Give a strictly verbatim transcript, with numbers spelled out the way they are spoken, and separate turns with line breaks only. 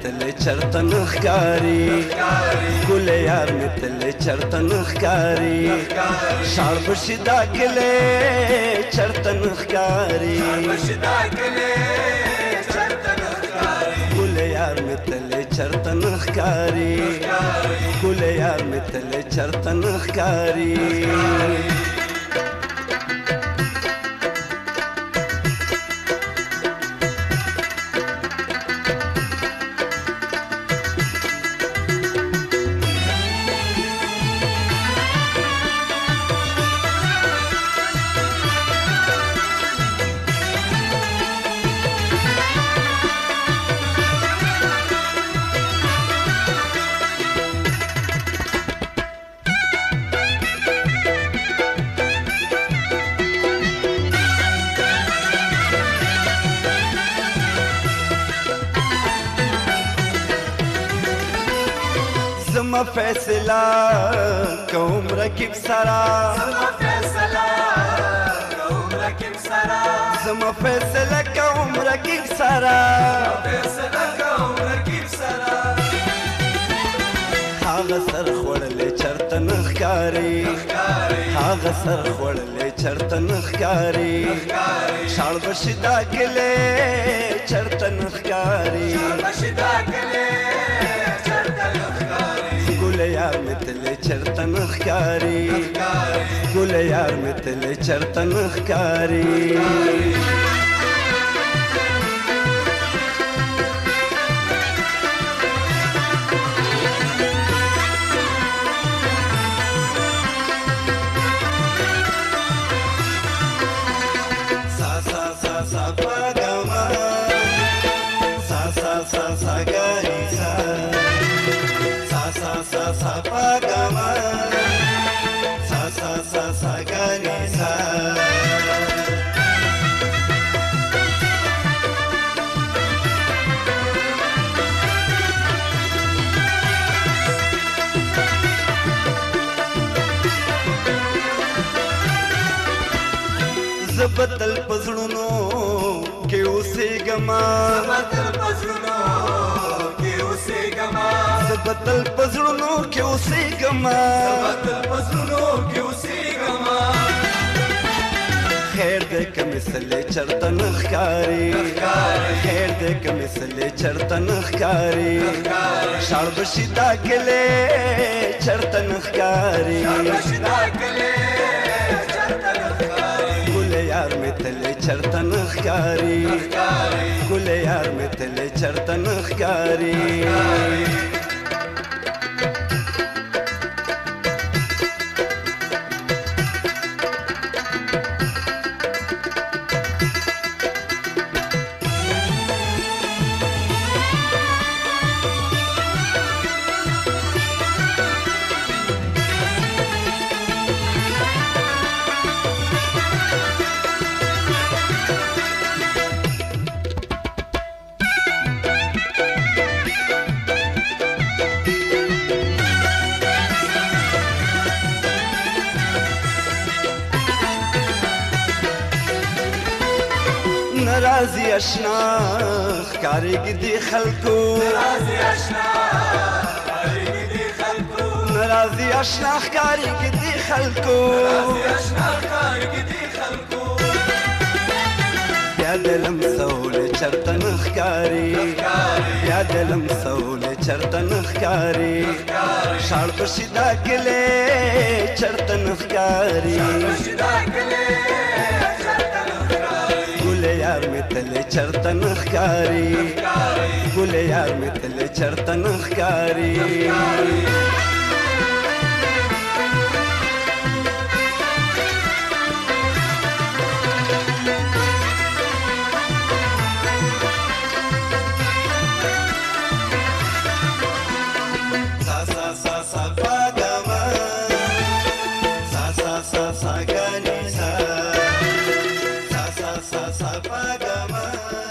تل چرته نخکاری ګل یار مې تل چرته نخکاری شاړ بشي دا کلی چرته نخکاری ګل یار مې تل چرته نخکاری ګل یار مې تل چرته نخکاری زما فیصله کوم رکیب سرا زما فیصله کوم رکیب سرا زما فیصله کوم رکیب سرا فیصله کوم رکیب سرا هغه سر خوړلې چرته نخکاری هغه سر خوړلې چرته نخکاری شاړ بشي دا کلی چرته نخکاری شاړ بشي دا کلی چرته نخکاری ګل یار مې تل چرته نخکاری ګل یار مې تل چرته نخکاری sa sa sa sa pa ga ma sa sa sa sa ga ni sa sa sa sa pa ga ma sa sa sa sa ga ni sa زبتل پزړونو کې اوسېږما زبتل پزړونو کې اوسېږما زبتل پزړونو کې اوسېږما زبتل پزړونو کې اوسېږما خیر دې که مثلې چرته نخکاری خیر دې که مثلې چرته نخکاری شاړ بشي دا کلی چرته نخکاری شاړ بشي دا کلی چرته نخکاری ګل یار مې تل چرته نخکاری ګل یار مې تل چرته نخکاری ناراضي اشنا ښکارېږي دې خلکو ناراضي اشنا ښکارېږي دې خلکو ناراضي اشنا ښکارېږي دې خلکو ناراضي اشنا ښکارېږي دې خلکو بیا د لمسولې چرته نه ښکاري بیا د لمسولې چرته نه ښکاري شاړ بشي دا کلی چرته نه ښکاري ګل یار مې تل چرته نخکاری ګل یار مې تل چرته نخکاری sa sa sa sa pa ga ma sa sa sa sa ga ni sa sa sa sa sa pa ga ma